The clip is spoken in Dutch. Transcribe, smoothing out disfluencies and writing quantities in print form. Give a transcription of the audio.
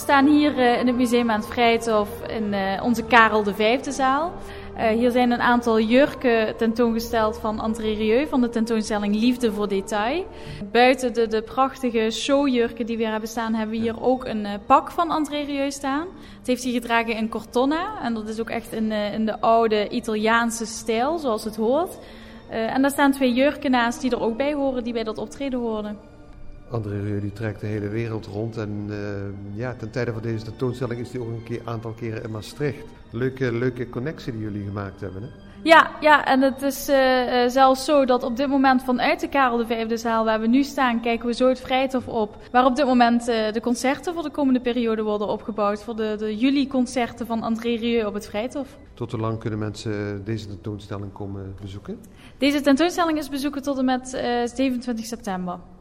staan hier in het museum aan het Vrijthof in onze Karel V zaal. Hier zijn een aantal jurken tentoongesteld van André Rieu van de tentoonstelling Liefde voor Detail. Buiten de prachtige showjurken die we hier hebben staan, hebben we hier ook een pak van André Rieu staan. Het heeft hij gedragen in Cortona en dat is ook echt in de oude Italiaanse stijl, zoals het hoort. En daar staan 2 jurken naast die er ook bij horen, die bij dat optreden hoorden. André Rieu die trekt de hele wereld rond en ten tijde van deze tentoonstelling is hij ook een aantal keren in Maastricht. Leuke connectie die jullie gemaakt hebben, hè? Ja, en het is zelfs zo dat op dit moment vanuit de Karel V zaal waar we nu staan, kijken we zo het Vrijthof op. Waar op dit moment de concerten voor de komende periode worden opgebouwd. Voor de juli-concerten van André Rieu op het Vrijthof. Tot hoe lang kunnen mensen deze tentoonstelling komen bezoeken? Deze tentoonstelling is bezoeken tot en met 27 september.